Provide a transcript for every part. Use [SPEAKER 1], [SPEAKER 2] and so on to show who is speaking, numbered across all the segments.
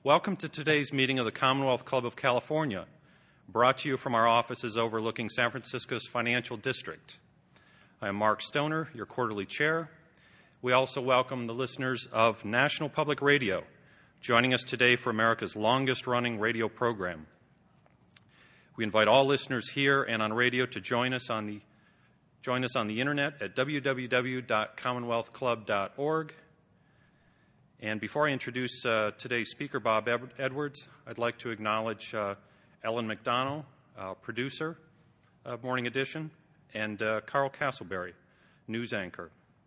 [SPEAKER 1] Welcome to today's meeting of the Commonwealth Club of California, brought to you from our offices overlooking San Francisco's financial district. I am Mark Stoner, your quarterly chair. We also welcome the listeners of National Public Radio, joining us today for America's longest-running radio program. We invite all listeners here and on radio to join us on the internet at www.commonwealthclub.org. And before I introduce today's speaker, Bob Edwards, I'd like to acknowledge Ellen McDonnell, producer of Morning Edition, and Carl Castleberry, news anchor.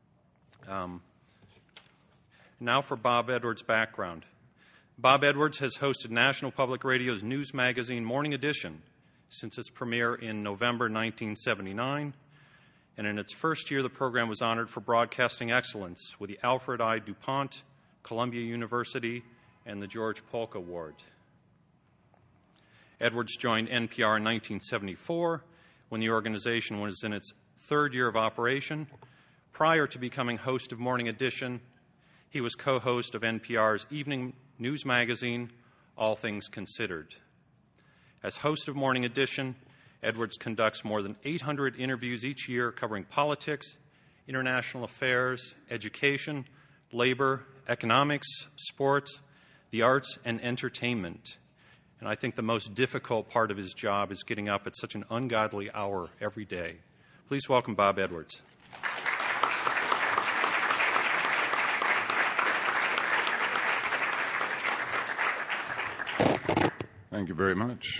[SPEAKER 1] Now for Bob Edwards' background. Bob Edwards has hosted National Public Radio's news magazine Morning Edition since its premiere in November 1979, and in its first year, the program was honored for broadcasting excellence with the Alfred I. DuPont, Columbia University, and the George Polk Award. Edwards joined NPR in 1974 when the organization was in its third year of operation. Prior to becoming host of Morning Edition, he was co-host of NPR's evening news magazine, All Things Considered. As host of Morning Edition, Edwards conducts more than 800 interviews each year covering politics, international affairs, education, labor, economics, sports, the arts, and entertainment. And I think the most difficult part of his job is getting up at such an ungodly hour every day. Please welcome Bob Edwards.
[SPEAKER 2] Thank you very much.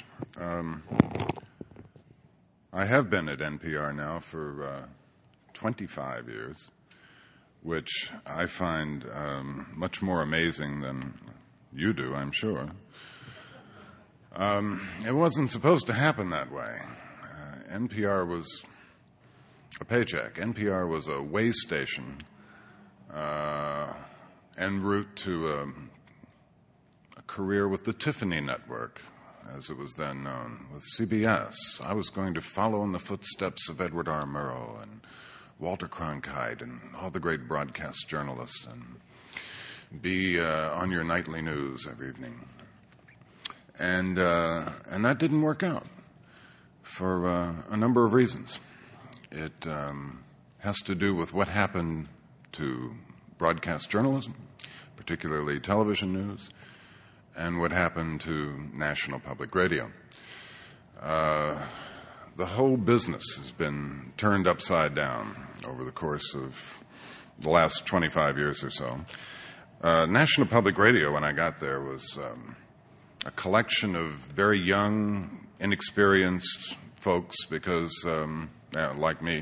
[SPEAKER 2] I have been at NPR now for 25 years. Which I find much more amazing than you do, I'm sure. It wasn't supposed to happen that way. NPR was a paycheck. NPR was a way station en route to a career with the Tiffany Network, as it was then known, with CBS. I was going to follow in the footsteps of Edward R. Murrow and Walter Cronkite and all the great broadcast journalists and be on your nightly news every evening. And that didn't work out for a number of reasons. It has to do with what happened to broadcast journalism, particularly television news, and what happened to National Public Radio. The whole business has been turned upside down over the course of the last 25 years or so. National Public Radio, when I got there, was a collection of very young, inexperienced folks because, like me,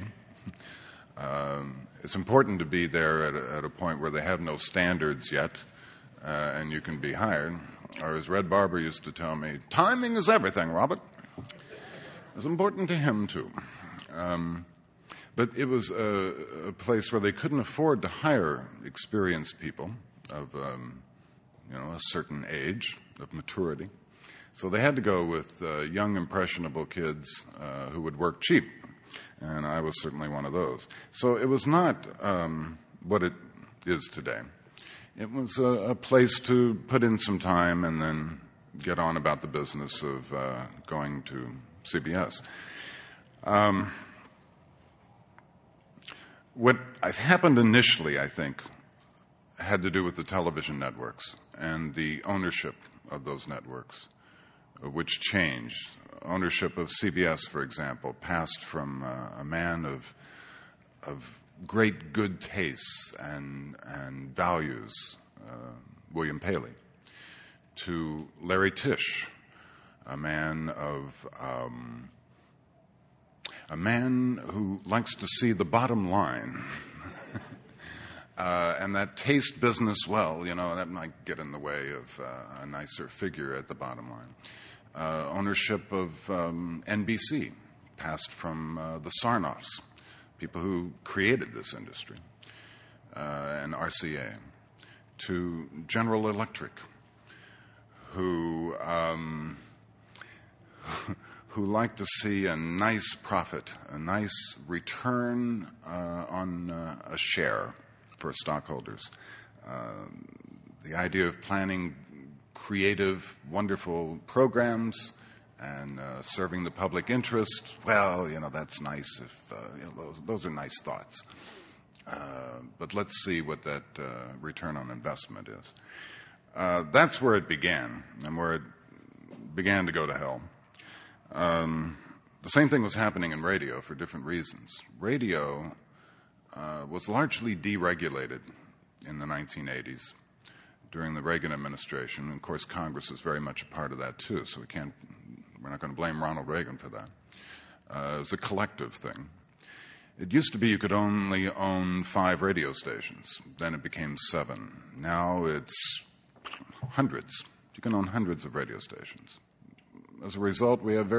[SPEAKER 2] it's important to be there at a point where they have no standards yet, and you can be hired. Or as Red Barber used to tell me, timing is everything, Robert. It was important to him, too. But it was a place where they couldn't afford to hire experienced people of, a certain age, of maturity. So they had to go with young, impressionable kids who would work cheap. And I was certainly one of those. So it was not what it is today. It was a place to put in some time and then get on about the business of going to CBS. What happened initially, I think, had to do with the television networks and the ownership of those networks, which changed. Ownership of CBS, for example, passed from a man of great good tastes and values, William Paley, to Larry Tisch, a man who likes to see the bottom line. And that taste business well, that might get in the way of a nicer figure at the bottom line. Ownership of NBC passed from the Sarnoffs, people who created this industry, and RCA, to General Electric, who like to see a nice profit, a nice return on a share for stockholders. The idea of planning creative, wonderful programs and serving the public interest. Well, that's nice if those are nice thoughts. But let's see what that return on investment is. That's where it began, and where it began to go to hell. The same thing was happening in radio for different reasons. Radio was largely deregulated in the 1980s during the Reagan administration. And of course, Congress is very much a part of that too, so we're not going to blame Ronald Reagan for that. It was a collective thing. It used to be you could only own 5 radio stations. Then it became 7. Now it's hundreds. You can own hundreds of radio stations. As a result, we have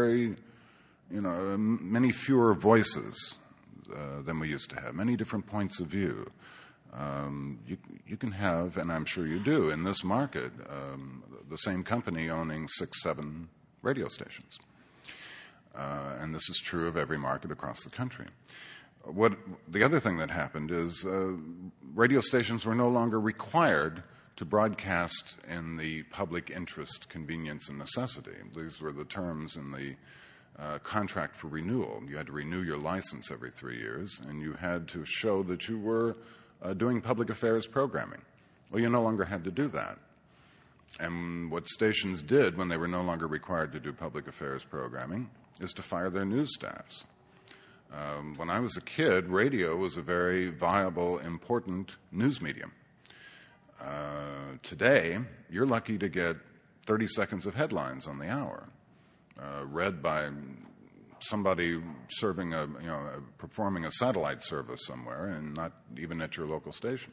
[SPEAKER 2] many fewer voices than we used to have, many different points of view. You can have, and I'm sure you do, in this market, the same company owning 6, 7 radio stations. And this is true of every market across the country. The other thing that happened is radio stations were no longer required to broadcast in the public interest, convenience, and necessity. These were the terms in the contract for renewal. You had to renew your license every 3 years, and you had to show that you were doing public affairs programming. Well, you no longer had to do that. And what stations did when they were no longer required to do public affairs programming is to fire their news staffs. When I was a kid, radio was a very viable, important news medium. Today, you're lucky to get 30 seconds of headlines on the hour, read by somebody performing a satellite service somewhere, and not even at your local station.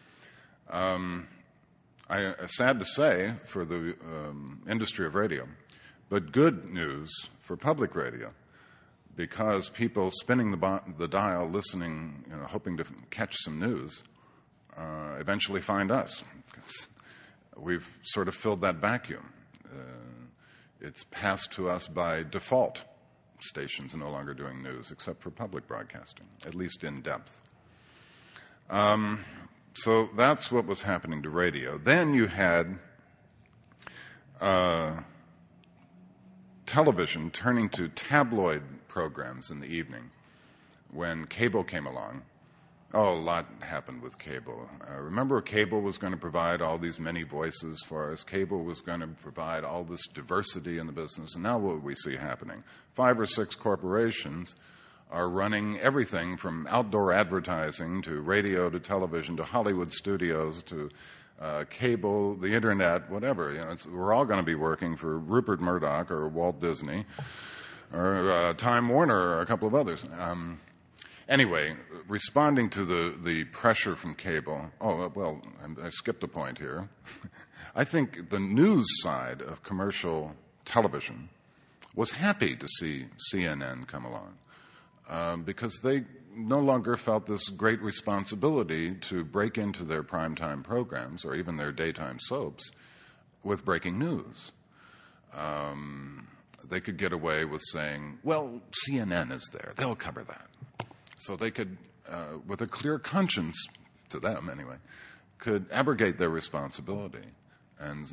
[SPEAKER 2] Sad to say for the industry of radio, but good news for public radio, because people spinning the dial, listening, hoping to catch some news, eventually find us. We've sort of filled that vacuum. It's passed to us by default. Stations are no longer doing news except for public broadcasting, at least in depth. So that's what was happening to radio. Then you had television turning to tabloid programs in the evening when cable came along. Oh, a lot happened with cable. Remember, cable was going to provide all these many voices for us. Cable was going to provide all this diversity in the business. And now what we see happening? 5 or 6 corporations are running everything from outdoor advertising to radio to television to Hollywood studios to cable, the internet, whatever. We're all going to be working for Rupert Murdoch or Walt Disney or Time Warner or a couple of others. Anyway, responding to the pressure from cable, I skipped a point here. I think the news side of commercial television was happy to see CNN come along because they no longer felt this great responsibility to break into their primetime programs or even their daytime soaps with breaking news. They could get away with saying, well, CNN is there. They'll cover that. So they could, with a clear conscience to them anyway, could abrogate their responsibility and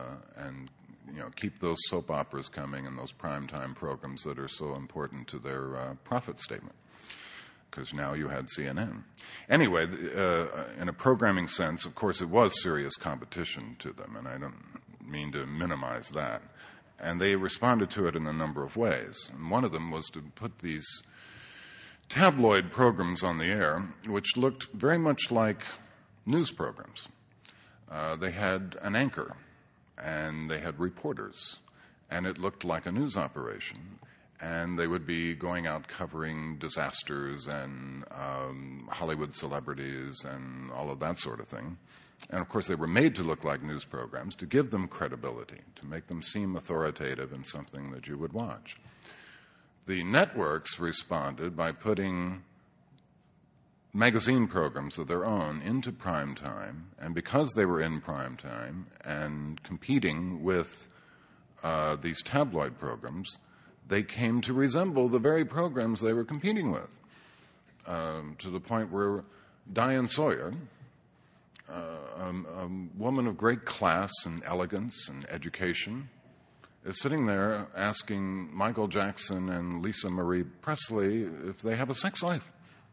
[SPEAKER 2] keep those soap operas coming and those primetime programs that are so important to their profit statement. Because now you had CNN. Anyway, in a programming sense, of course, it was serious competition to them, and I don't mean to minimize that. And they responded to it in a number of ways. And one of them was to put these tabloid programs on the air, which looked very much like news programs. They had an anchor, and they had reporters, and it looked like a news operation. And they would be going out covering disasters and Hollywood celebrities and all of that sort of thing. And, of course, they were made to look like news programs to give them credibility, to make them seem authoritative and something that you would watch. The networks responded by putting magazine programs of their own into prime time, and because they were in prime time and competing with these tabloid programs, they came to resemble the very programs they were competing with, to the point where Diane Sawyer, a woman of great class and elegance and education is sitting there asking Michael Jackson and Lisa Marie Presley if they have a sex life.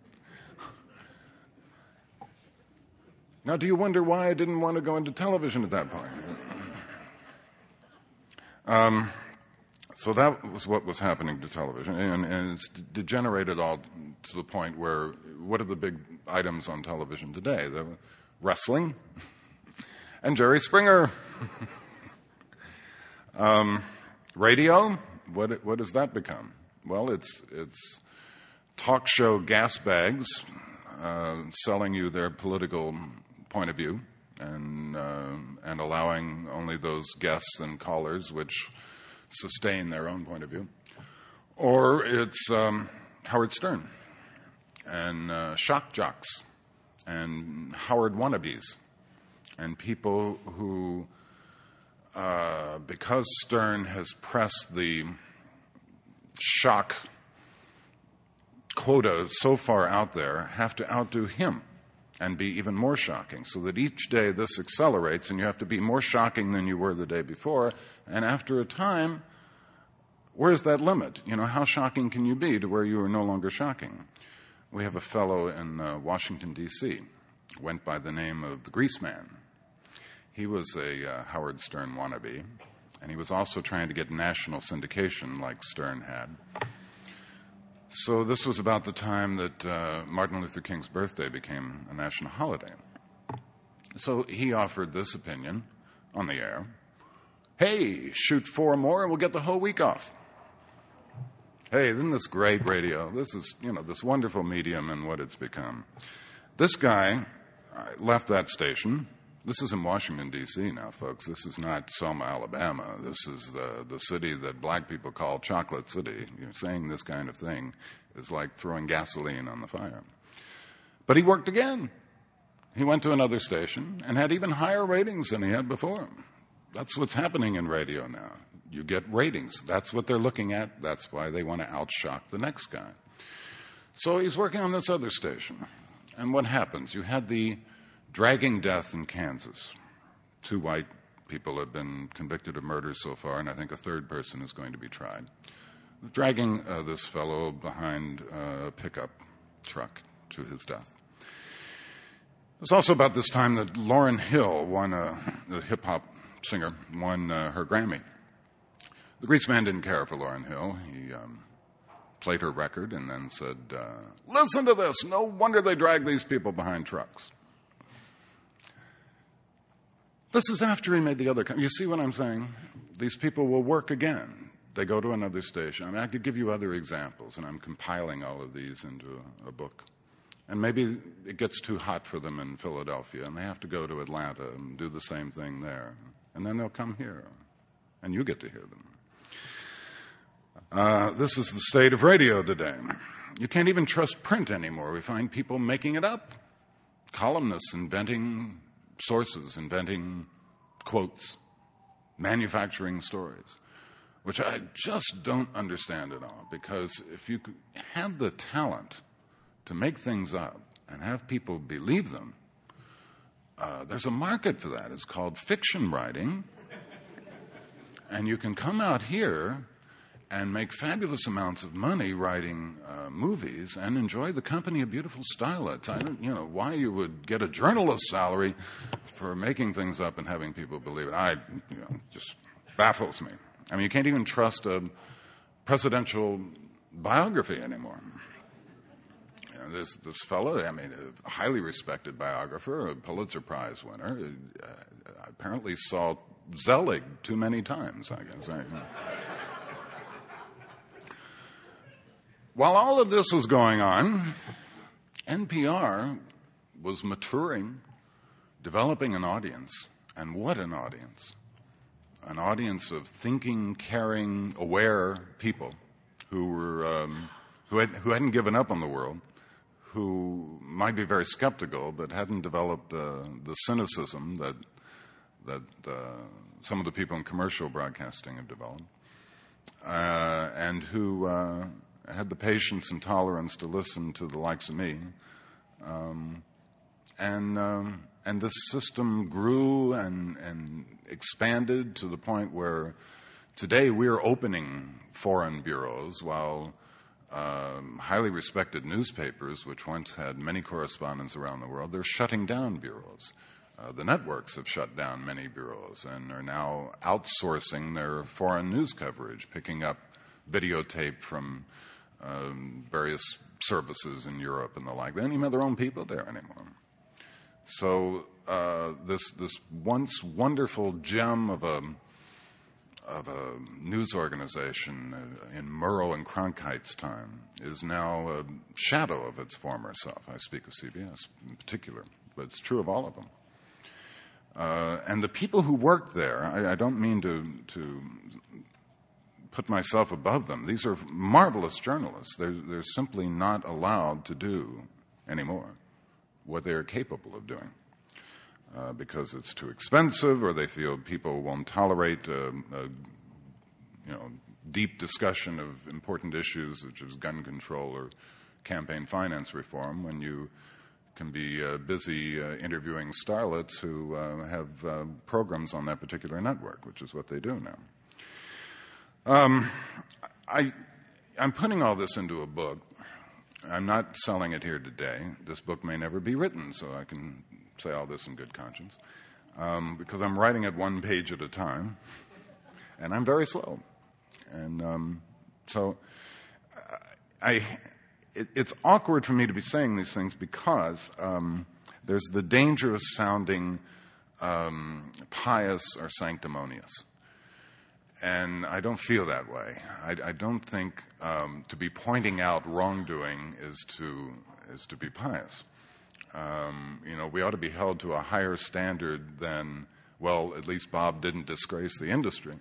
[SPEAKER 2] Now, do you wonder why I didn't want to go into television at that point? So that was what was happening to television, and it's degenerated all to the point where, what are the big items on television today? The wrestling and Jerry Springer. Radio, what has that become? Well, it's talk show gas bags selling you their political point of view and allowing only those guests and callers which sustain their own point of view. Or it's Howard Stern and shock jocks and Howard wannabes and people who, because Stern has pressed the shock quota so far out there, have to outdo him and be even more shocking, so that each day this accelerates and you have to be more shocking than you were the day before. And after a time, where's that limit? You know, how shocking can you be to where you are no longer shocking? We have a fellow in Washington, D.C., went by the name of the Grease Man. He was a Howard Stern wannabe, and he was also trying to get national syndication like Stern had. So this was about the time that Martin Luther King's birthday became a national holiday. So he offered this opinion on the air. Hey, shoot 4 more and we'll get the whole week off. Hey, isn't this great radio? This is, this wonderful medium and what it's become. This guy left that station. This is in Washington, D.C. now, folks. This is not Selma, Alabama. This is the city that black people call Chocolate City. Saying this kind of thing is like throwing gasoline on the fire. But he worked again. He went to another station and had even higher ratings than he had before. That's what's happening in radio now. You get ratings. That's what they're looking at. That's why they want to outshock the next guy. So he's working on this other station. And what happens? You had the dragging death in Kansas. 2 white people have been convicted of murder so far, and I think a 3rd person is going to be tried. Dragging this fellow behind a pickup truck to his death. It was also about this time that Lauryn Hill the hip-hop singer, won her Grammy. The Grease Man didn't care for Lauryn Hill. He played her record and then said, listen to this, no wonder they drag these people behind trucks. This is after he made the other. You see what I'm saying? These people will work again. They go to another station. I mean, I could give you other examples, and I'm compiling all of these into a book. And maybe it gets too hot for them in Philadelphia, and they have to go to Atlanta and do the same thing there. And then they'll come here, and you get to hear them. This is the state of radio today. You can't even trust print anymore. We find people making it up. Columnists inventing sources, inventing quotes, manufacturing stories, which I just don't understand at all. Because if you have the talent to make things up and have people believe them, there's a market for that. It's called fiction writing. And you can come out here and make fabulous amounts of money writing movies and enjoy the company of beautiful starlets. I don't, why you would get a journalist's salary for making things up and having people believe it. Just baffles me. I mean, you can't even trust a presidential biography anymore. This fellow, a highly respected biographer, a Pulitzer Prize winner, apparently saw Zelig too many times, I guess. While all of this was going on, NPR was maturing, developing an audience. And what an audience. An audience of thinking, caring, aware people who were who hadn't given up on the world, who might be very skeptical but hadn't developed the cynicism that some of the people in commercial broadcasting have developed, and who had the patience and tolerance to listen to the likes of me, and And this system grew and expanded to the point where today we're opening foreign bureaus while highly respected newspapers, which once had many correspondents around the world, they're shutting down bureaus. The networks have shut down many bureaus and are now outsourcing their foreign news coverage, picking up videotape from various services in Europe and the like. They don't even have their own people there anymore. So this once wonderful gem of a news organization in Murrow and Cronkite's time is now a shadow of its former self. I speak of CBS in particular, but it's true of all of them. And the people who worked there, I don't mean to put myself above them. These are marvelous journalists. They're simply not allowed to do anymore what they're capable of doing because it's too expensive, or they feel people won't tolerate deep discussion of important issues such as gun control or campaign finance reform when you can be busy interviewing starlets who have programs on that particular network, which is what they do now. I'm putting all this into a book. I'm not selling it here today. This book may never be written, so I can say all this in good conscience, because I'm writing it one page at a time, and I'm very slow. And it's awkward for me to be saying these things because there's the dangerous sounding pious or sanctimonious. And I don't feel that way. I don't think to be pointing out wrongdoing is to be pious. We ought to be held to a higher standard than, well, at least Bob didn't disgrace the industry.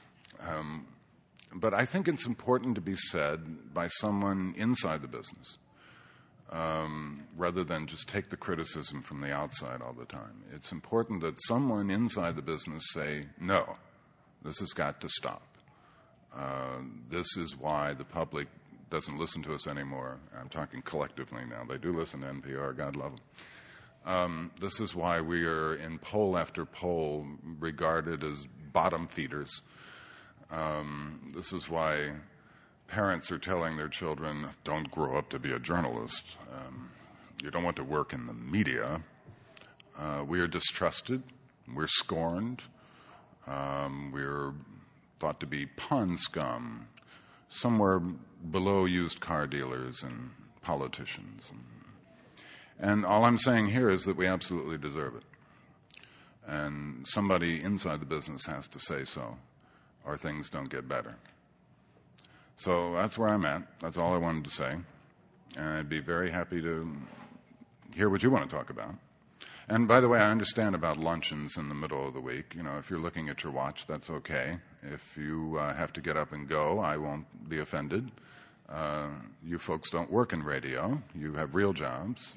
[SPEAKER 2] But I think it's important to be said by someone inside the business, rather than just take the criticism from the outside all the time. It's important that someone inside the business say, no, this has got to stop. This is why the public doesn't listen to us anymore. I'm talking collectively now. They do listen to NPR, God love them. This is why we are in poll after poll regarded as bottom feeders. This is why parents are telling their children, don't grow up to be a journalist. You don't want to work in the media. We are distrusted. We're scorned. We're thought to be pond scum, somewhere below used car dealers and politicians. And all I'm saying here is that we absolutely deserve it. And somebody inside the business has to say so, or things don't get better. So that's where I'm at. That's all I wanted to say. And I'd be very happy to hear what you want to talk about. And by the way, I understand about luncheons in the middle of the week. If you're looking at your watch, that's okay. If you have to get up and go, I won't be offended. You folks don't work in radio. You have real jobs.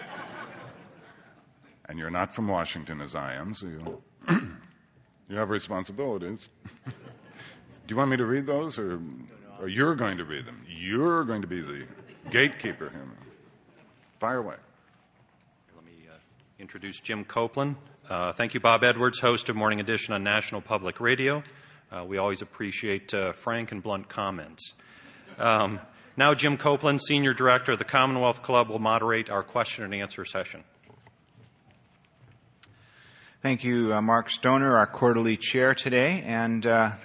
[SPEAKER 2] And you're not from Washington as I am, so you have responsibilities. Do you want me to read those, or you're going to read them? You're going to be the gatekeeper here. Fire away.
[SPEAKER 1] Let me introduce Jim Copeland. Thank you, Bob Edwards, host of Morning Edition on National Public Radio. We always appreciate frank and blunt comments. Now Jim Copeland, Senior Director of the Commonwealth Club, will moderate our question and answer session.
[SPEAKER 3] Thank you, Mark Stoner, our quarterly chair today. And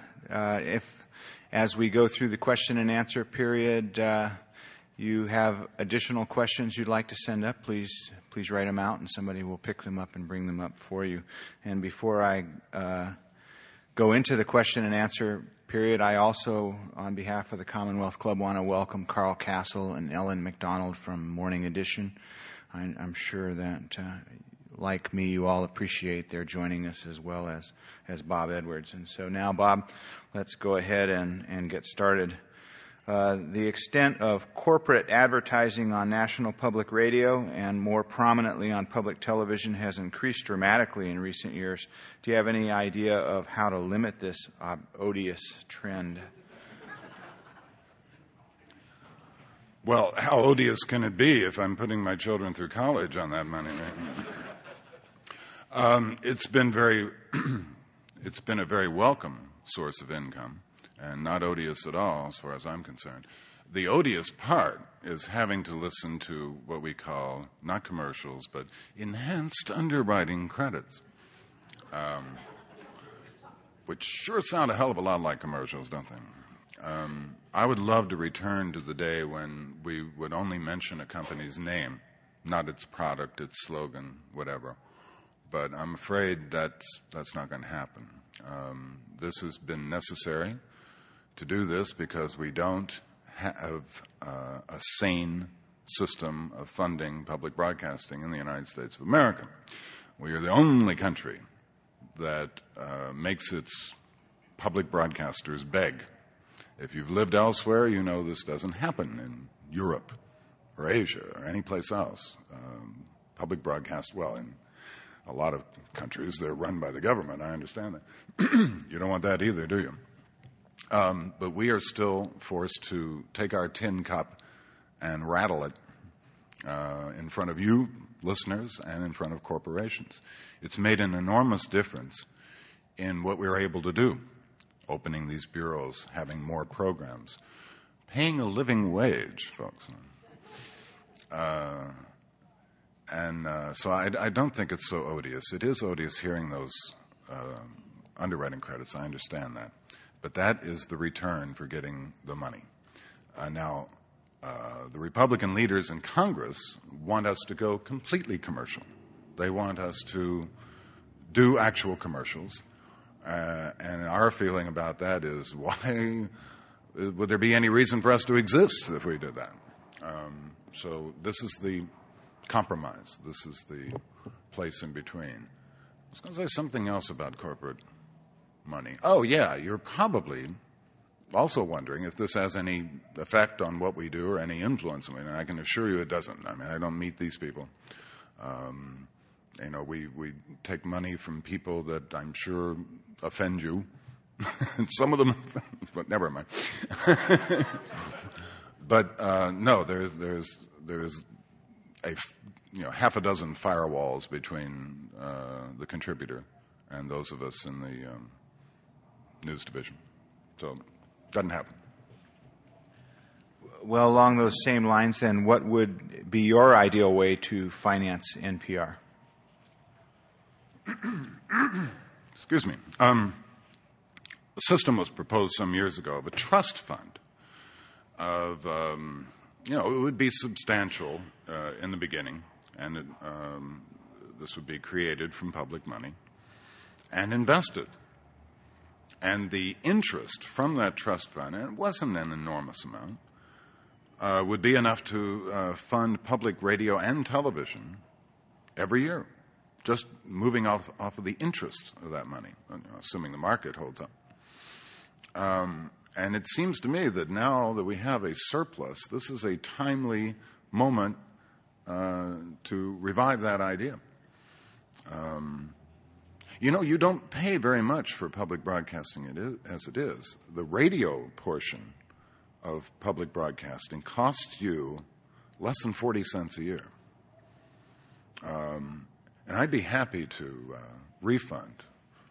[SPEAKER 3] as we go through the question and answer period, you have additional questions you'd like to send up, please write them out, and somebody will pick them up and bring them up for you. And before I go into the question and answer period, I also, on behalf of the Commonwealth Club, want to welcome Carl Castle and Ellen McDonald from Morning Edition. I'm sure that, like me, you all appreciate their joining us as well as Bob Edwards. And so now, Bob, let's go ahead and get started. The extent of corporate advertising on National Public Radio and more prominently on public television has increased dramatically in recent years. Do you have any idea of how to limit this odious trend?
[SPEAKER 2] Well, how odious can it be if I'm putting my children through college on that money? It's been very, it's been a very welcome source of income, and not odious at all, as far as I'm concerned. The odious part is having to listen to what we call, not commercials, but enhanced underwriting credits, which sure sound a hell of a lot like commercials, don't they? I would love to return to the day when we would only mention a company's name, not its product, its slogan, whatever. But I'm afraid that's not going to happen. This has been necessary to do this because we don't have a sane system of funding public broadcasting in the United States of America. We are the only country that makes its public broadcasters beg. If you've lived elsewhere, you know this doesn't happen in Europe or Asia or any place else. Public broadcast, well, in a lot of countries, they're run by the government. I understand that. You don't want that either, do you? But we are still forced to take our tin cup and rattle it in front of you, listeners, and in front of corporations. It's made an enormous difference in what we're able to do, opening these bureaus, having more programs, paying a living wage, folks. So I don't think it's so odious. It is odious hearing those underwriting credits. I understand that. But that is the return for getting the money. Now, the Republican leaders in Congress want us to go completely commercial. They want us to do actual commercials. And our feeling about that is, why would there be any reason for us to exist if we did that? So this is the compromise. This is the place in between. I was going to say something else about corporate money. Oh, yeah, you're probably also wondering if this has any effect on what we do or any influence on it. And I can assure you it doesn't. I mean, I don't meet these people. We take money from people that I'm sure offend you. And some of them, but never mind. But no, there's half a dozen firewalls between the contributor and those of us in the news division. So it doesn't happen.
[SPEAKER 3] Well, along those same lines, then, what would be your ideal way to finance NPR?
[SPEAKER 2] Excuse me. A system was proposed some years ago of a trust fund of, it would be substantial in the beginning, and this would be created from public money and invested. And the interest from that trust fund, and it wasn't an enormous amount, would be enough to fund public radio and television every year, just moving off of the interest of that money, assuming the market holds up. And it seems to me that now that we have a surplus, this is a timely moment to revive that idea. You don't pay very much for public broadcasting as it is. The radio portion of public broadcasting costs you less than 40 cents a year. And I'd be happy to refund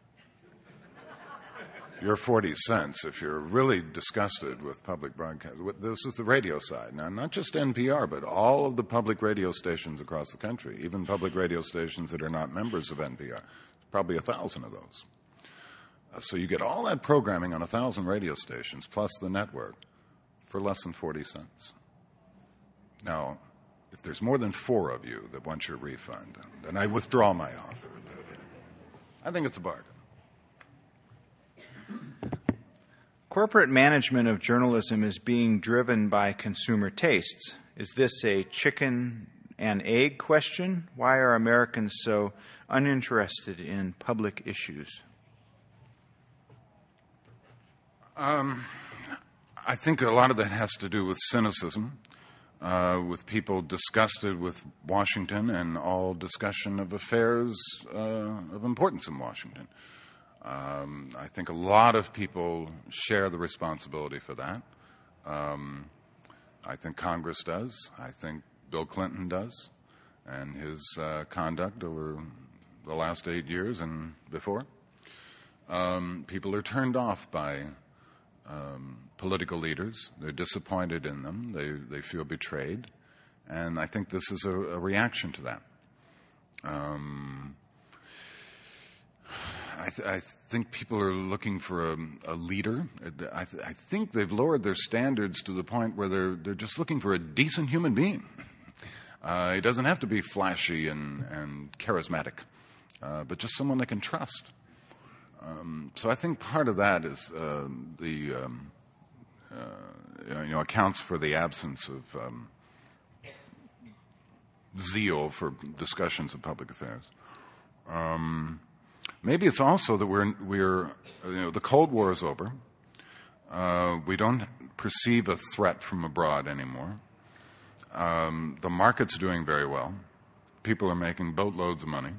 [SPEAKER 2] your 40 cents if you're really disgusted with public broadcasting. This is the radio side. Now, not just NPR, but all of the public radio stations across the country, even public radio stations that are not members of NPR. Probably 1,000 of those. So you get all that programming on 1,000 radio stations, plus the network, for less than 40 cents. Now, if there's more than 4 of you that want your refund, then I withdraw my offer. I think it's a bargain.
[SPEAKER 3] Corporate management of journalism is being driven by consumer tastes. Is this a chicken and egg question? Why are Americans so uninterested in public issues?
[SPEAKER 2] I think a lot of that has to do with cynicism, with people disgusted with Washington and all discussion of affairs of importance in Washington. I think a lot of people share the responsibility for that. I think Congress does. I think Bill Clinton does, and his conduct over the last 8 years and before. People are turned off by political leaders. They're disappointed in them. They feel betrayed. And I think this is a reaction to that. I think people are looking for a leader. I think they've lowered their standards to the point where they're just looking for a decent human being. He doesn't have to be flashy and charismatic, but just someone they can trust. So I think part of that is accounts for the absence of zeal for discussions of public affairs. Maybe it's also that we're the Cold War is over. We don't perceive a threat from abroad anymore. The market's doing very well. People are making boatloads of money.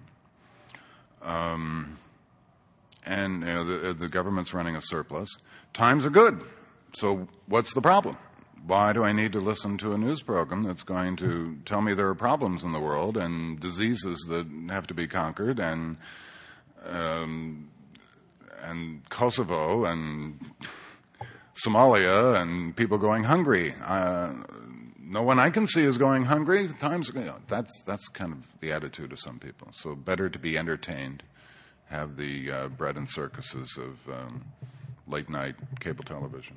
[SPEAKER 2] And the government's running a surplus. Times are good. So what's the problem? Why do I need to listen to a news program that's going to tell me there are problems in the world and diseases that have to be conquered and Kosovo and Somalia and people going hungry? No one I can see is going hungry. That's kind of the attitude of some people. So better to be entertained, have the bread and circuses of late night cable television.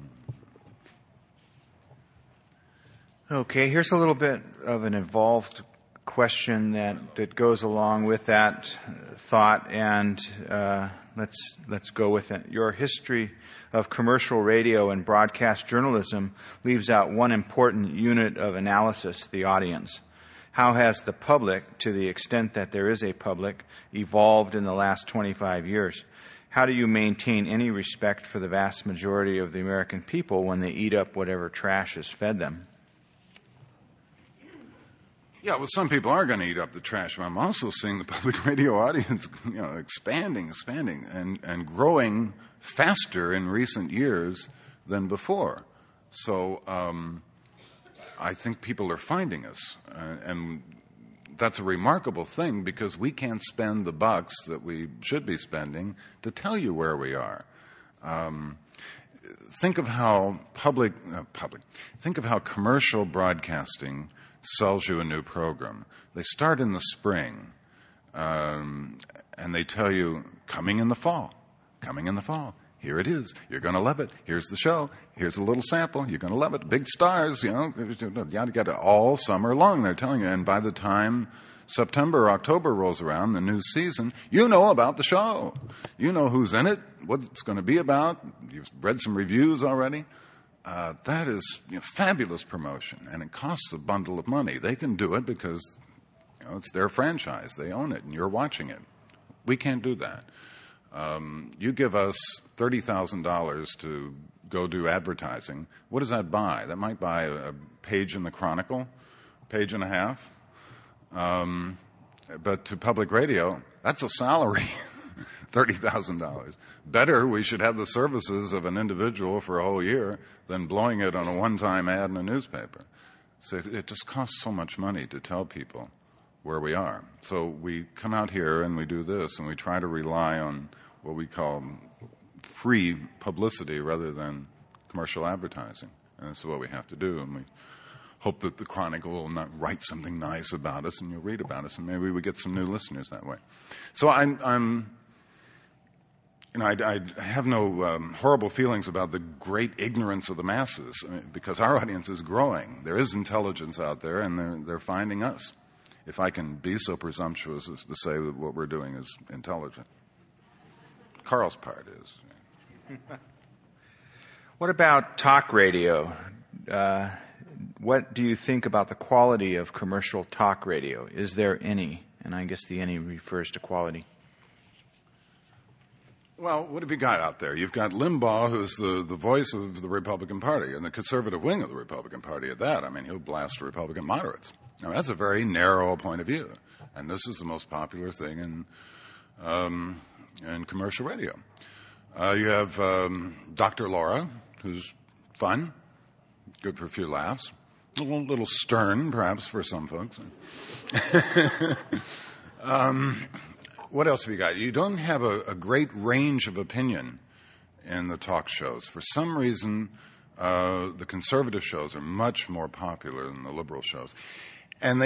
[SPEAKER 3] Okay, here's a little bit of an involved question that goes along with that thought, and let's go with it. Your history of commercial radio and broadcast journalism leaves out one important unit of analysis: the audience. How has the public, to the extent that there is a public, evolved in the last 25 years? How do you maintain any respect for the vast majority of the American people when they eat up whatever trash is fed them?
[SPEAKER 2] Yeah, well, some people are going to eat up the trash, but I'm also seeing the public radio audience, expanding, and growing faster in recent years than before. So I think people are finding us, and that's a remarkable thing because we can't spend the bucks that we should be spending to tell you where we are. Think of how think of how commercial broadcasting sells you a new program. They start in the spring, and they tell you, coming in the fall. Here it is. You're going to love it. Here's the show. Here's a little sample. You're going to love it. Big stars, you got it all summer long, they're telling you. And by the time September or October rolls around, the new season, you know about the show. You know who's in it, what it's going to be about. You've read some reviews already. That is fabulous promotion, and it costs a bundle of money. They can do it because it's their franchise. They own it, and you're watching it. We can't do that. You give us $30,000 to go do advertising. What does that buy? That might buy a page in the Chronicle, page and a half. But to public radio, that's a salary. $30,000. Better we should have the services of an individual for a whole year than blowing it on a one-time ad in a newspaper. So it just costs so much money to tell people where we are. So we come out here and we do this, and we try to rely on what we call free publicity rather than commercial advertising. And this is what we have to do. And we hope that the Chronicle will not write something nice about us, and you'll read about us, and maybe we get some new listeners that way. So I have no horrible feelings about the great ignorance of the masses, because our audience is growing. There is intelligence out there, and they're finding us. If I can be so presumptuous as to say that what we're doing is intelligent. Carl's part is.
[SPEAKER 3] What about talk radio? What do you think about the quality of commercial talk radio? Is there any? And I guess the any refers to quality.
[SPEAKER 2] Well, what have you got out there? You've got Limbaugh, who's the voice of the Republican Party, and the conservative wing of the Republican Party at that. I mean, he'll blast Republican moderates. Now, that's a very narrow point of view, and this is the most popular thing in commercial radio. You have Dr. Laura, who's fun, good for a few laughs, a little stern, perhaps, for some folks. What else have you got? You don't have a great range of opinion in the talk shows. For some reason, the conservative shows are much more popular than the liberal shows. And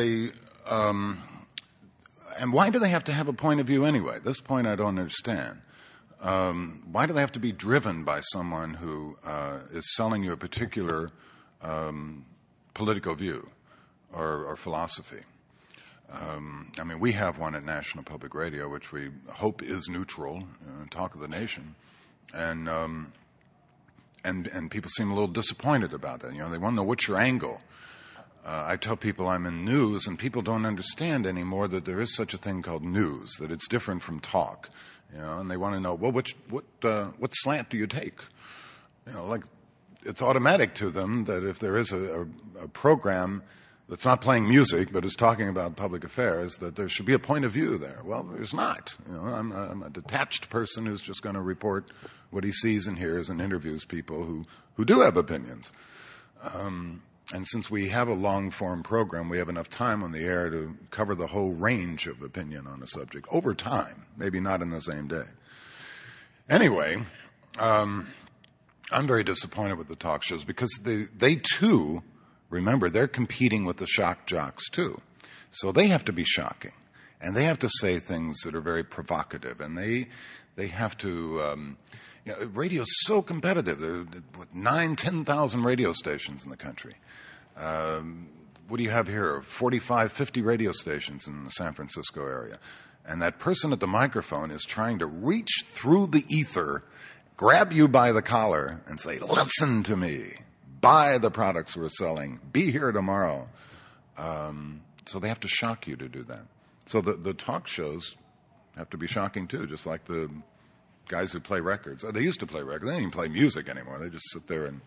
[SPEAKER 2] and why do they have to have a point of view anyway? This point I don't understand. Why do they have to be driven by someone who is selling you a particular political view or philosophy? I mean, we have one at National Public Radio, which we hope is neutral, Talk of the Nation, and people seem a little disappointed about that. They want to know what's your angle. I tell people I'm in news, and people don't understand anymore that there is such a thing called news, that it's different from talk. And they want to know, well, what slant do you take? Like it's automatic to them that if there is a program that's not playing music but is talking about public affairs, that there should be a point of view there. Well, there's not. I'm a detached person who's just going to report what he sees and hears and interviews people who do have opinions. And since we have a long-form program, we have enough time on the air to cover the whole range of opinion on a subject over time, maybe not in the same day. Anyway, I'm very disappointed with the talk shows because they too, remember, they're competing with the shock jocks too. So they have to be shocking. And they have to say things that are very provocative. And they have to... radio's so competitive. There are 9,000, 10,000 radio stations in the country. What do you have here? 45, 50 radio stations in the San Francisco area. And that person at the microphone is trying to reach through the ether, grab you by the collar, and say, listen to me. Buy the products we're selling. Be here tomorrow. So they have to shock you to do that. So the talk shows have to be shocking too, just like the guys who play records. They used to play records. They don't even play music anymore. They just sit there and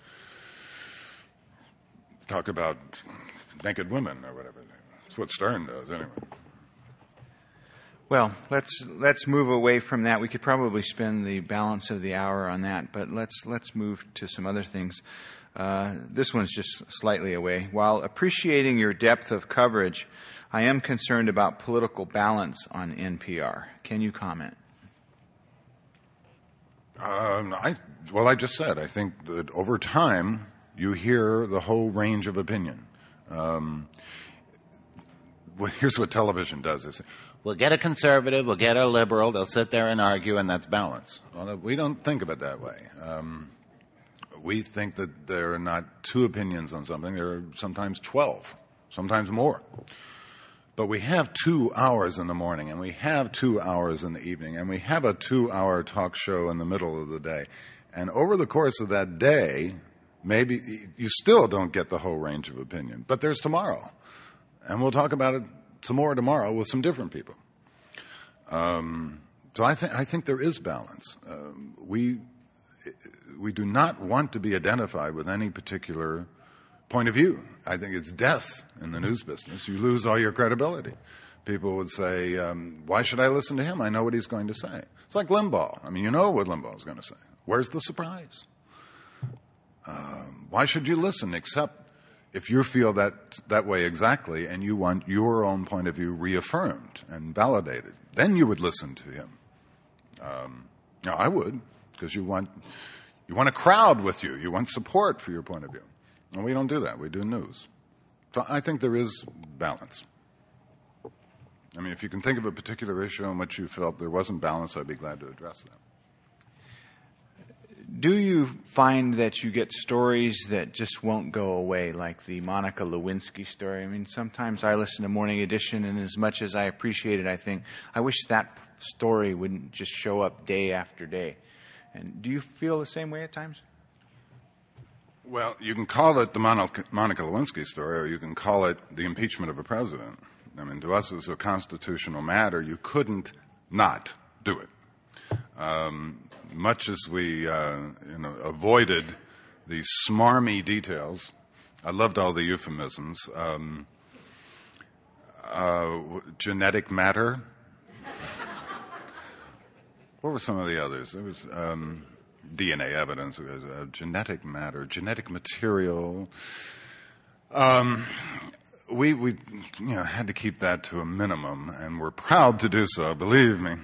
[SPEAKER 2] talk about naked women or whatever. That's what Stern does anyway.
[SPEAKER 3] Well, let's move away from that. We could probably spend the balance of the hour on that, but let's move to some other things. This one's just slightly away. While appreciating your depth of coverage, I am concerned about political balance on NPR. Can you comment? I just said, I think that over time, you hear the whole range of opinion. Here's what television does. Is we'll get a conservative, we'll get a liberal, they'll sit there and argue, and that's balance. Well, we don't think of it that way. We think that there are not two opinions on something. There are sometimes 12, sometimes more. But we have 2 hours in the morning, and we have 2 hours in the evening, and we have a 2-hour talk show in the middle of the day. And over the course of that day, maybe you still don't get the whole range of opinion. But there's tomorrow. And we'll talk about it some more tomorrow with some different people. So I think there is balance. We do not want to be identified with any particular point of view. I think it's death in the news business. You lose all your credibility. People would say, why should I listen to him? I know what he's going to say. It's like Limbaugh. I mean, you know what Limbaugh is going to say. Where's the surprise? Why should you listen except if you feel that way exactly and you want your own point of view reaffirmed and validated? Then you would listen to him. Now, I would, because you want a crowd with you. You want support for your point of view. And we don't do that. We do news. So I think there is balance. I mean, if you can think of a particular issue in which you felt there wasn't balance, I'd be glad to address that. Do you find that you get stories that just won't go away, like the Monica Lewinsky story? I mean, sometimes I listen to Morning Edition, and as much as I appreciate it, I think, I wish that story wouldn't just show up day after day. And do you feel the same way at times?
[SPEAKER 2] Well, you can call it the Monica Lewinsky story, or you can call it the impeachment of a president. I mean, to us, as a constitutional matter, you couldn't not do it. Much as we avoided the smarmy details, I loved all the euphemisms. Genetic matter. What were some of the others? There was DNA evidence, genetic matter, genetic material. we had to keep that to a minimum, and we're proud to do so, believe me.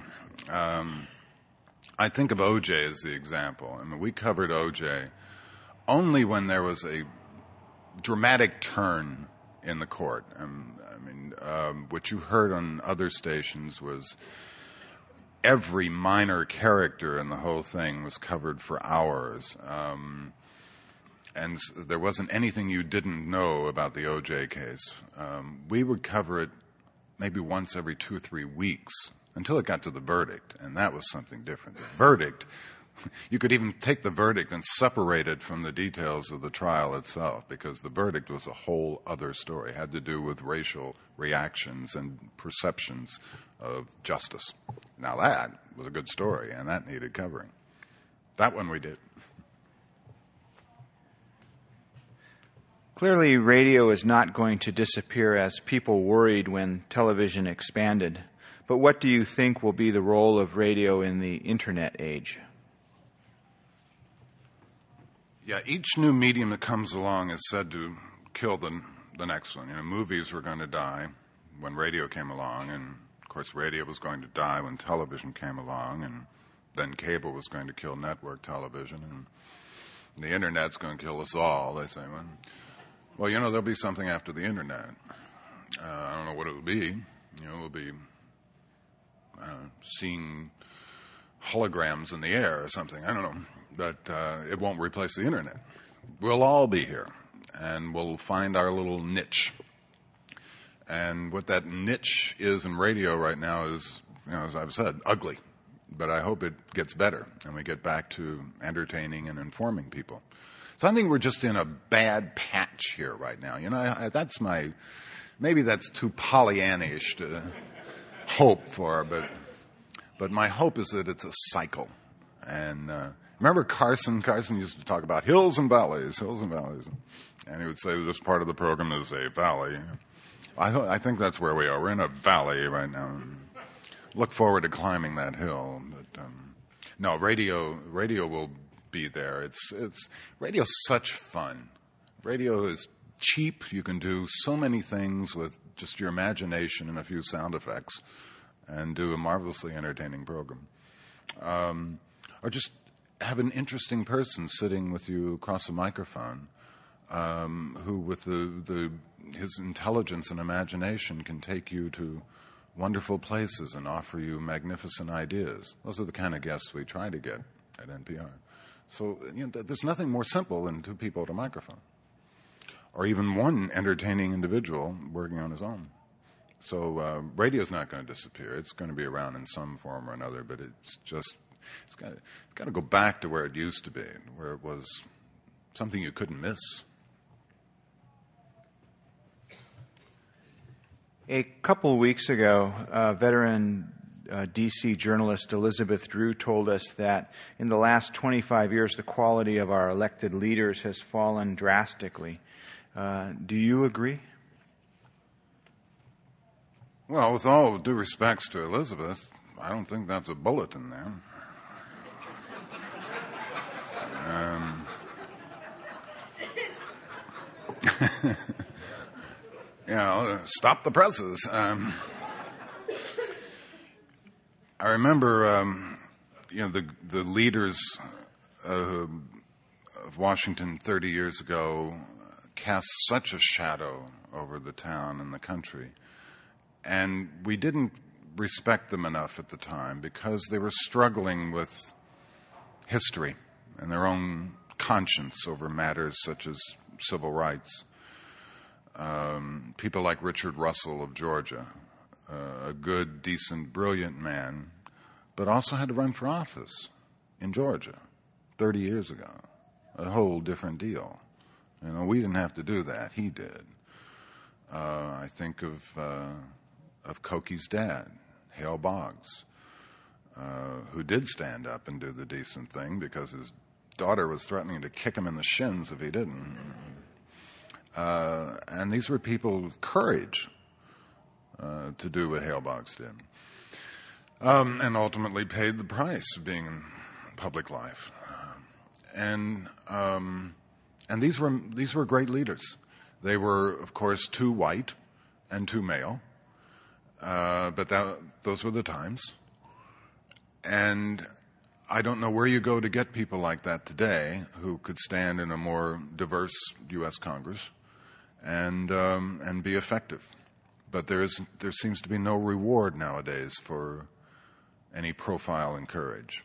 [SPEAKER 2] I think of O.J. as the example. I mean, we covered O.J. only when there was a dramatic turn in the court. What you heard on other stations was every minor character in the whole thing was covered for hours. And there wasn't anything you didn't know about the O.J. case. We would cover it maybe once every 2 or 3 weeks until it got to the verdict, and that was something different. The verdict, you could even take the verdict and separate it from the details of the trial itself, because the verdict was a whole other story. It had to do with racial reactions and perceptions of justice. Now that was a good story, and that needed covering. That one we did.
[SPEAKER 3] Clearly, radio is not going to disappear as people worried when television expanded. But what do you think will be the role of radio in the Internet age?
[SPEAKER 2] Yeah, each new medium that comes along is said to kill the next one. Movies were going to die when radio came along, and of course radio was going to die when television came along, and then cable was going to kill network television, and the Internet's going to kill us all, they say. Well, there'll be something after the Internet. I don't know what it will be. We'll be seeing holograms in the air or something. I don't know. But it won't replace the Internet. We'll all be here, and we'll find our little niche. And what that niche is in radio right now is, as I've said, ugly. But I hope it gets better, and we get back to entertaining and informing people. So I think we're just in a bad patch here right now. Maybe that's too Pollyannish to hope for, but my hope is that it's a cycle. And remember Carson? Carson used to talk about hills and valleys. And he would say this part of the program is a valley. I think that's where we are. We're in a valley right now. Look forward to climbing that hill. But no, radio will be there. Radio's such fun. Radio is cheap. You can do so many things with just your imagination and a few sound effects and do a marvelously entertaining program. Or just have an interesting person sitting with you across a microphone who, with his intelligence and imagination, can take you to wonderful places and offer you magnificent ideas. Those are the kind of guests we try to get at NPR. So there's nothing more simple than 2 people at a microphone, or even one entertaining individual working on his own. So radio's not going to disappear. It's going to be around in some form or another, but it's got to go back to where it used to be, where it was something you couldn't miss.
[SPEAKER 3] A couple of weeks ago, veteran D.C. journalist Elizabeth Drew told us that in the last 25 years, the quality of our elected leaders has fallen drastically. Do you agree?
[SPEAKER 2] Well, with all due respects to Elizabeth, I don't think that's a bulletin there. Stop the presses. I remember, the leaders of Washington 30 years ago cast such a shadow over the town and the country. And we didn't respect them enough at the time because they were struggling with history and their own conscience over matters such as civil rights. People like Richard Russell of Georgia, a good, decent, brilliant man, but also had to run for office in Georgia 30 years ago. A whole different deal. We didn't have to do that. He did. I think of Coky's dad, Hale Boggs, who did stand up and do the decent thing because his daughter was threatening to kick him in the shins if he didn't. And these were people of courage to do what Hale Boggs did, and ultimately paid the price of being in public life. And these were great leaders. They were, of course, too white and too male, but those were the times. And I don't know where you go to get people like that today who could stand in a more diverse U.S. Congress and be effective. But there seems to be no reward nowadays for any profile and courage.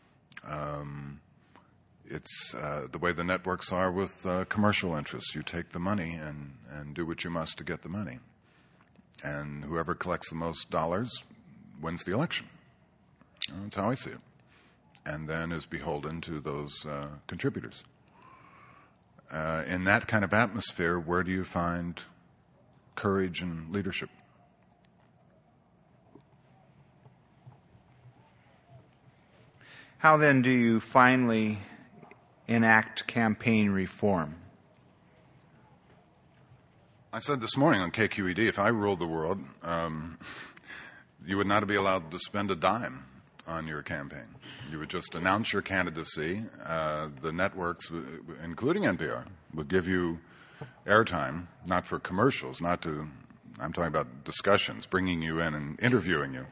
[SPEAKER 2] It's the way the networks are with commercial interests. You take the money and do what you must to get the money. And whoever collects the most dollars wins the election. That's how I see it. And then is beholden to those contributors. In that kind of atmosphere, where do you find courage and leadership?
[SPEAKER 3] How then do you finally enact campaign reform?
[SPEAKER 2] I said this morning on KQED, if I ruled the world, you would not be allowed to spend a dime on your campaign. You would just announce your candidacy. The networks, including NPR, would give you airtime, not for commercials, I'm talking about discussions, bringing you in and interviewing you.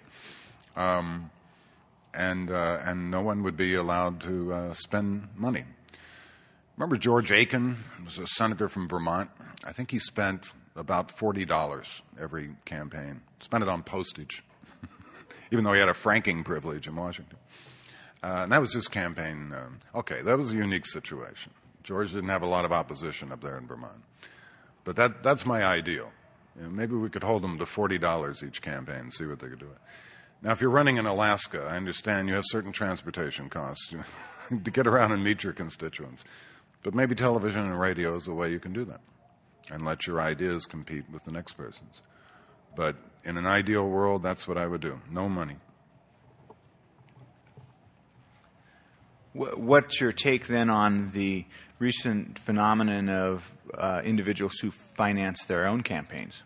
[SPEAKER 2] And no one would be allowed to spend money. Remember George Aiken was a senator from Vermont? I think he spent about $40 every campaign. Spent it on postage, even though he had a franking privilege in Washington. And that was his campaign. That was a unique situation. George didn't have a lot of opposition up there in Vermont. But that's my ideal. Maybe we could hold them to $40 each campaign and see what they could do. Now, if you're running in Alaska, I understand you have certain transportation costs to get around and meet your constituents. But maybe television and radio is the way you can do that and let your ideas compete with the next person's. But in an ideal world, that's what I would do. No money.
[SPEAKER 3] What's your take then on the recent phenomenon of individuals who finance their own campaigns?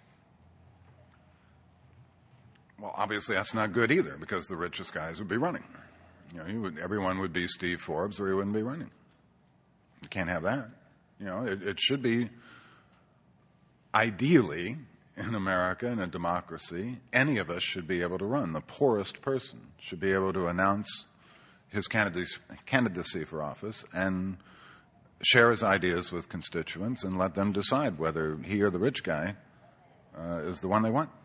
[SPEAKER 2] Well, obviously that's not good either, because the richest guys would be running. Everyone would be Steve Forbes, or he wouldn't be running. You can't have that. It should be, ideally, in America, in a democracy, any of us should be able to run. The poorest person should be able to announce his candidacy for office and share his ideas with constituents and let them decide whether he or the rich guy is the one they want.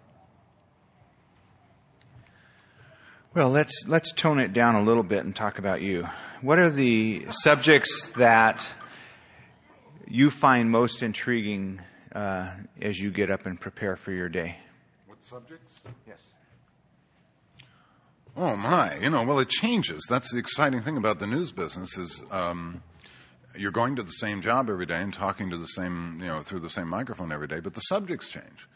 [SPEAKER 3] Well, let's tone it down a little bit and talk about you. What are the subjects that you find most intriguing as you get up and prepare for your day?
[SPEAKER 2] What subjects?
[SPEAKER 3] Yes.
[SPEAKER 2] Oh my! Well, it changes. That's the exciting thing about the news business is you're going to the same job every day and talking to the same, through the same microphone every day, but the subjects change.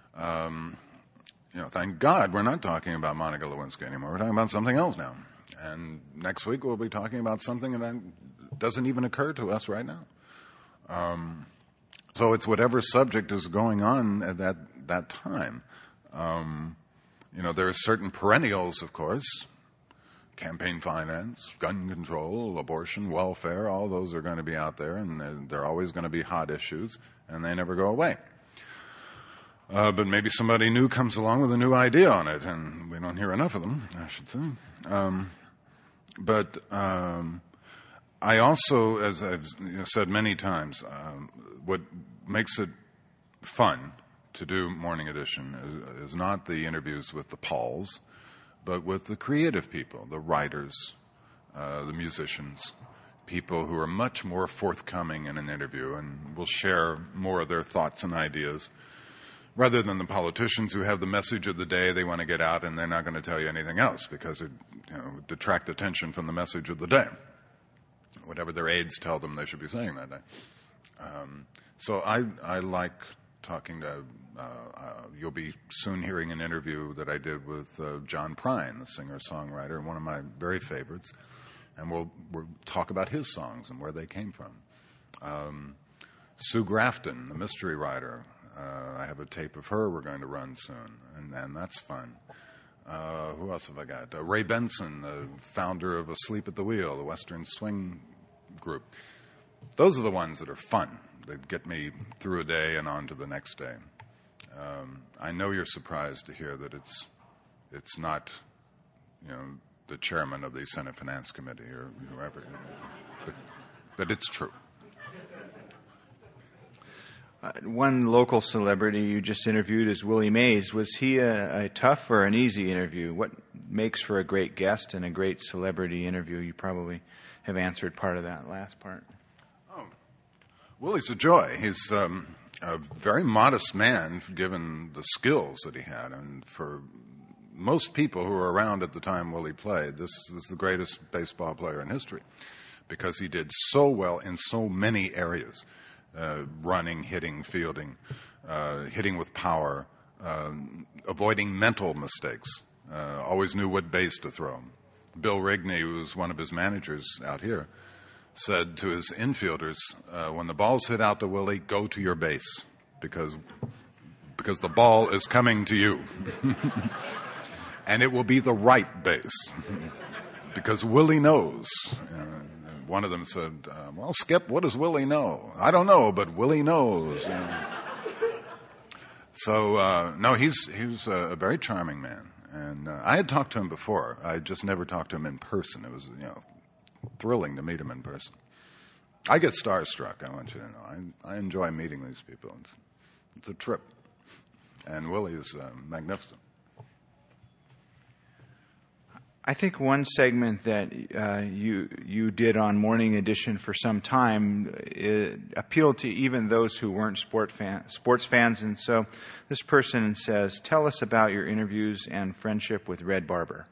[SPEAKER 2] Thank God we're not talking about Monica Lewinsky anymore. We're talking about something else now. And next week we'll be talking about something that doesn't even occur to us right now. So it's whatever subject is going on at that time. There are certain perennials, of course. Campaign finance, gun control, abortion, welfare, all those are going to be out there, and they're always going to be hot issues, and they never go away. But maybe somebody new comes along with a new idea on it, and we don't hear enough of them, I should say. But I also, as I've said many times, what makes it fun to do Morning Edition is not the interviews with the Pauls, but with the creative people, the writers, the musicians, people who are much more forthcoming in an interview and will share more of their thoughts and ideas, rather than the politicians who have the message of the day they want to get out, and they're not going to tell you anything else because it would detract attention from the message of the day, whatever their aides tell them they should be saying that day. So I like talking to, you'll be soon hearing an interview that I did with John Prine, the singer-songwriter, one of my very favorites, and we'll talk about his songs and where they came from. Sue Grafton, the mystery writer, I have a tape of her we're going to run soon, and that's fun. Who else have I got? Ray Benson, the founder of Asleep at the Wheel, the Western Swing group. Those are the ones that are fun. They'd get me through a day and on to the next day. I know you're surprised to hear that it's not, the chairman of the Senate Finance Committee or whoever, but it's true.
[SPEAKER 3] One local celebrity you just interviewed is Willie Mays. Was he a tough or an easy interview? What makes for a great guest and a great celebrity interview? You probably have answered part of that last part.
[SPEAKER 2] Oh, Willie's a joy. He's a very modest man, given the skills that he had. And for most people who were around at the time Willie played, this is the greatest baseball player in history, because he did so well in so many areas. Running, hitting, fielding, hitting with power, avoiding mental mistakes, always knew what base to throw. Bill Rigney, who was one of his managers out here, said to his infielders, when the ball's hit out to Willie, go to your base, because the ball is coming to you. And it will be the right base, because Willie knows. One of them said, well, Skip, what does Willie know? I don't know, but Willie knows. So, no, he was a very charming man. And I had talked to him before. I just never talked to him in person. It was, thrilling to meet him in person. I get starstruck, I want you to know. I enjoy meeting these people. It's a trip. And Willie is magnificent.
[SPEAKER 3] I think one segment that you did on Morning Edition for some time appealed to even those who weren't sports fans. And so this person says, tell us about your interviews and friendship with Red Barber.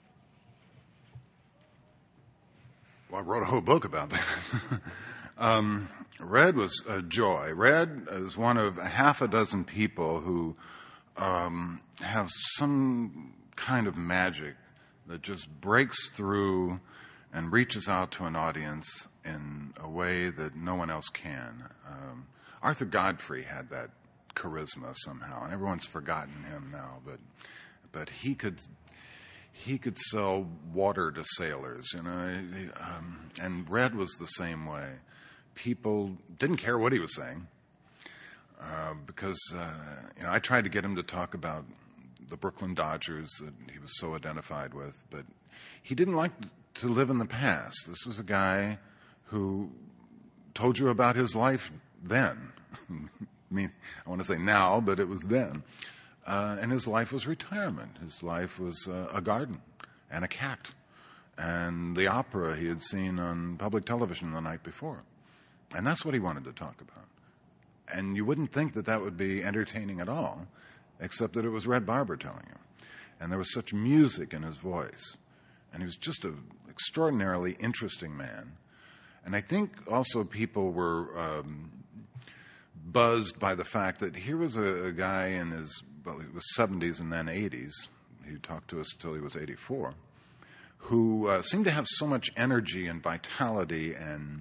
[SPEAKER 2] Well, I wrote a whole book about that. Red was a joy. Red is one of half a dozen people who have some kind of magic that just breaks through and reaches out to an audience in a way that no one else can. Arthur Godfrey had that charisma somehow, and everyone's forgotten him now. But he could sell water to sailors, and Red was the same way. People didn't care what he was saying because I tried to get him to talk about the Brooklyn Dodgers that he was so identified with, but he didn't like to live in the past. This was a guy who told you about his life then. I want to say now, but it was then. And his life was retirement. His life was a garden and a cat and the opera he had seen on public television the night before. And that's what he wanted to talk about. And you wouldn't think that would be entertaining at all, except that it was Red Barber telling you. And there was such music in his voice. And he was just an extraordinarily interesting man. And I think also people were buzzed by the fact that here was a guy in his, he was 70s and then 80s. He talked to us till he was 84, who seemed to have so much energy and vitality and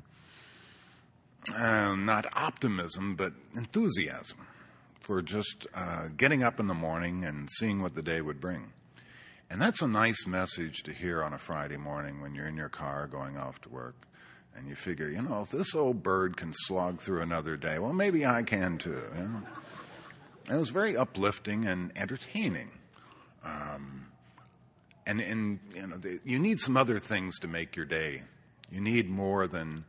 [SPEAKER 2] not optimism, but enthusiasm for just getting up in the morning and seeing what the day would bring. And that's a nice message to hear on a Friday morning when you're in your car going off to work. And you figure, if this old bird can slog through another day, well, maybe I can too. And it was very uplifting and entertaining. You need some other things to make your day. You need more than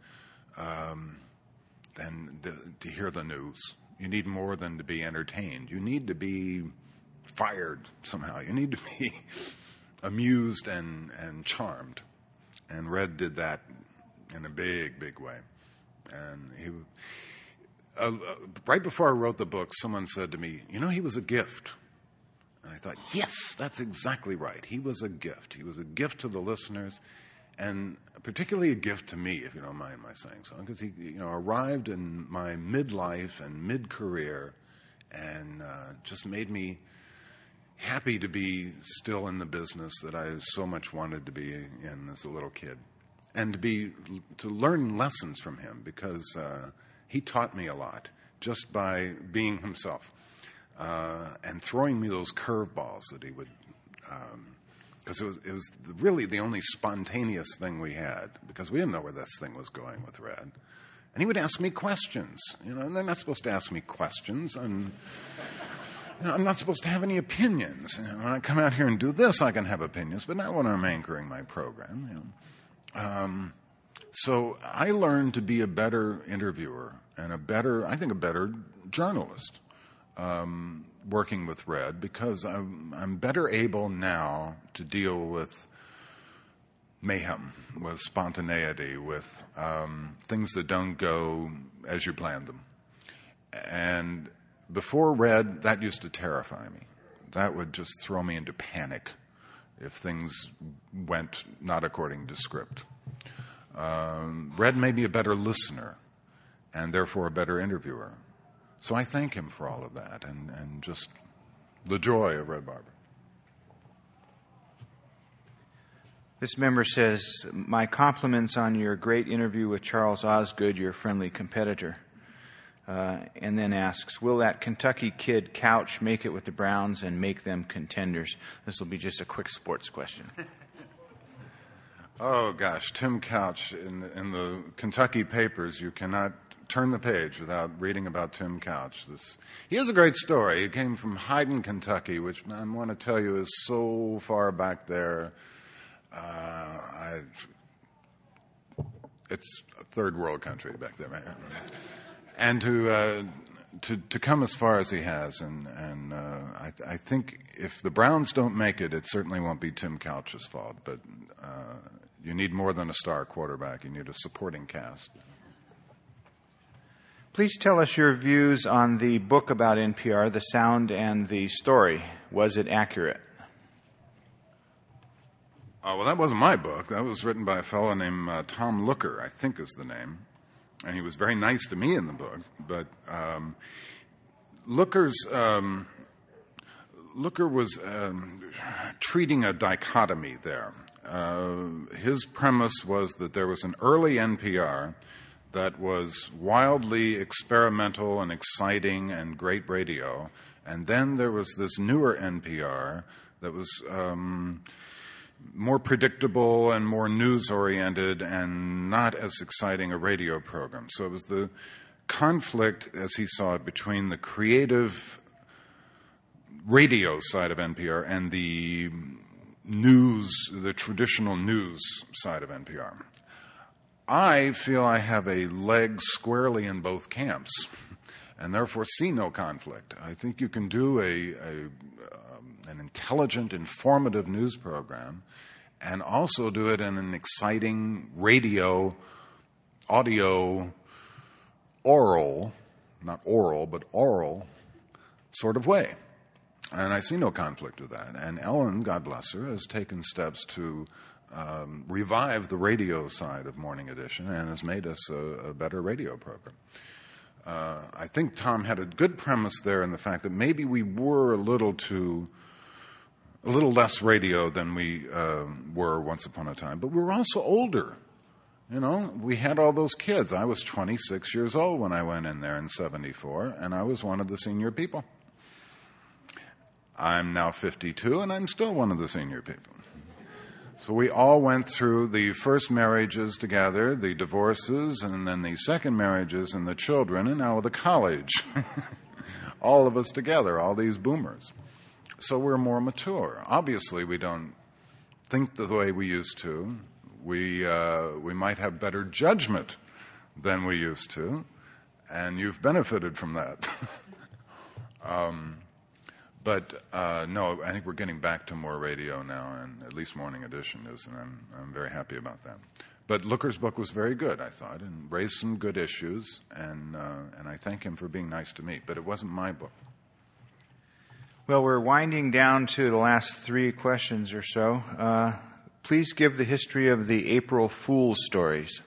[SPEAKER 2] to hear the news. You need more than to be entertained. You need to be fired somehow. You need to be amused and charmed. And Red did that in a big, big way. And he, right before I wrote the book, someone said to me, he was a gift. And I thought, yes, that's exactly right. He was a gift. He was a gift to the listeners, and particularly a gift to me, if you don't mind my saying so, because he arrived in my midlife and mid-career and just made me happy to be still in the business that I so much wanted to be in as a little kid, and to learn lessons from him, because he taught me a lot just by being himself and throwing me those curveballs that he would. Because it was really the only spontaneous thing we had, because we didn't know where this thing was going with Red. And he would ask me questions, and they're not supposed to ask me questions. And I'm not supposed to have any opinions. When I come out here and do this, I can have opinions, but not when I'm anchoring my program. So I learned to be a better interviewer and a better journalist working with Red, because I'm better able now to deal with mayhem, with spontaneity, with things that don't go as you planned them. And before Red, that used to terrify me. That would just throw me into panic if things went not according to script. Red made me a better listener and therefore a better interviewer. So I thank him for all of that and just the joy of Red Barber.
[SPEAKER 3] This member says, my compliments on your great interview with Charles Osgood, your friendly competitor. And then asks, will that Kentucky kid Couch make it with the Browns and make them contenders? This will be just a quick sports question.
[SPEAKER 2] Oh, gosh, Tim Couch. In the Kentucky papers, you cannot turn the page without reading about Tim Couch. He has a great story. He came from Hyden, Kentucky, which I want to tell you is so far back there. It's a third world country back there, right? And to come as far as he has, and I think if the Browns don't make it, it certainly won't be Tim Couch's fault. But you need more than a star quarterback; you need a supporting cast.
[SPEAKER 3] Please tell us your views on the book about NPR, The Sound and the Story. Was it accurate?
[SPEAKER 2] Well, that wasn't my book. That was written by a fellow named Tom Looker, I think is the name. And he was very nice to me in the book. But Looker was treating a dichotomy there. His premise was that there was an early NPR that was wildly experimental and exciting and great radio. And then there was this newer NPR that was more predictable and more news-oriented and not as exciting a radio program. So it was the conflict, as he saw it, between the creative radio side of NPR and the traditional news side of NPR. I feel I have a leg squarely in both camps and therefore see no conflict. I think you can do an intelligent, informative news program and also do it in an exciting radio, audio, oral, not oral, but oral sort of way. And I see no conflict with that. And Ellen, God bless her, has taken steps to revive the radio side of Morning Edition and has made us a better radio program. I think Tom had a good premise there in the fact that maybe we were a little less radio than we were once upon a time, but we were also older. We had all those kids. I was 26 years old when I went in there in 74, and I was one of the senior people. I'm now 52, and I'm still one of the senior people. So we all went through the first marriages together, the divorces, and then the second marriages and the children, and now the college. All of us together, all these boomers. So we're more mature. Obviously, we don't think the way we used to. We might have better judgment than we used to, and you've benefited from that. But no, I think we're getting back to more radio now, and at least Morning Edition is, and I'm very happy about that. But Looker's book was very good, I thought, and raised some good issues, and I thank him for being nice to me. But it wasn't my book.
[SPEAKER 3] Well, we're winding down to the last 3 questions or so. Please give the history of the April Fool's stories.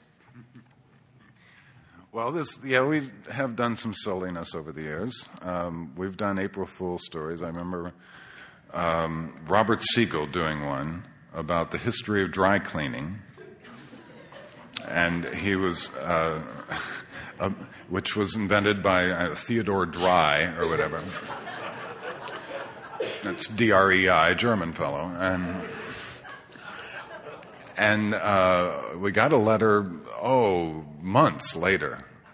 [SPEAKER 2] Well, we have done some silliness over the years. We've done April Fool's stories. I remember Robert Siegel doing one about the history of dry cleaning. And he was, which was invented by Theodore Dry or whatever. That's D-R-E-I, German fellow. And we got a letter, months later,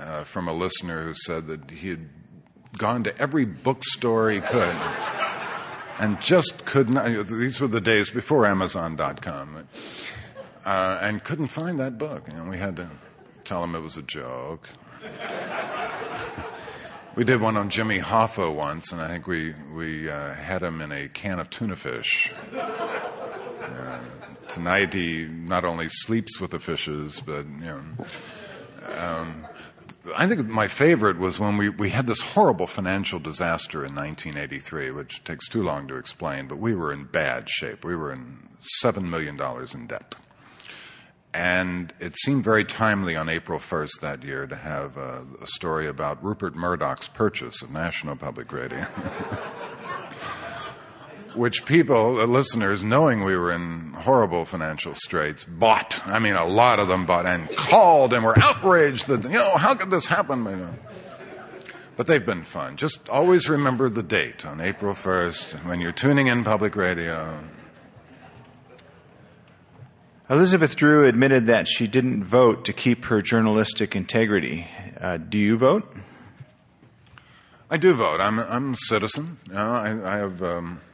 [SPEAKER 2] from a listener who said that he had gone to every bookstore he could and just could not. These were the days before Amazon.com, and couldn't find that book. And we had to tell him it was a joke. We did one on Jimmy Hoffa once, and I think we had him in a can of tuna fish. Tonight he not only sleeps with the fishes, but I think my favorite was when we had this horrible financial disaster in 1983, which takes too long to explain, but we were in bad shape. We were in $7 million in debt. And it seemed very timely on April 1st that year to have a story about Rupert Murdoch's purchase of National Public Radio. Which people, listeners, knowing we were in horrible financial straits, bought. I mean, a lot of them bought and called and were outraged that, how could this happen? But they've been fun. Just always remember the date on April 1st when you're tuning in public radio.
[SPEAKER 3] Elizabeth Drew admitted that she didn't vote to keep her journalistic integrity. Do you vote?
[SPEAKER 2] I do vote. I'm a citizen. I have,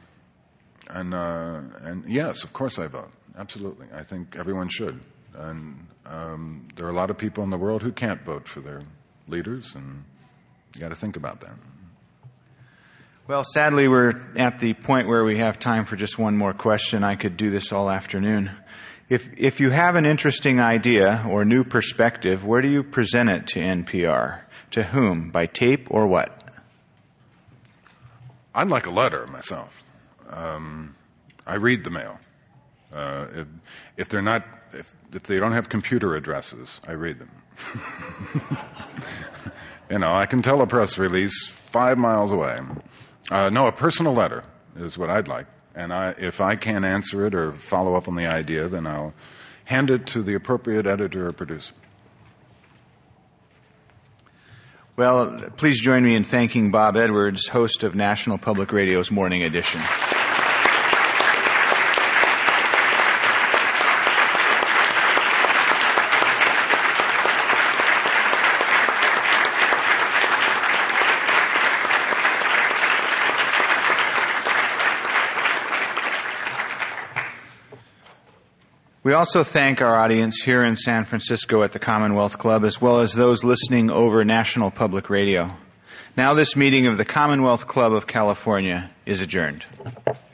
[SPEAKER 2] and yes, of course I vote. Absolutely. I think everyone should. And there are a lot of people in the world who can't vote for their leaders, and you got to think about that.
[SPEAKER 3] Well, sadly, we're at the point where we have time for just one more question. I could do this all afternoon. If you have an interesting idea or new perspective, where do you present it to NPR? To whom? By tape or what?
[SPEAKER 2] I'd like a letter myself. I read the mail. If they don't have computer addresses, I read them. I can tell a press release 5 miles away. No, a personal letter is what I'd like. And if I can't answer it or follow up on the idea, then I'll hand it to the appropriate editor or producer.
[SPEAKER 3] Well, please join me in thanking Bob Edwards, host of National Public Radio's Morning Edition. We also thank our audience here in San Francisco at the Commonwealth Club, as well as those listening over National Public Radio. Now this meeting of the Commonwealth Club of California is adjourned.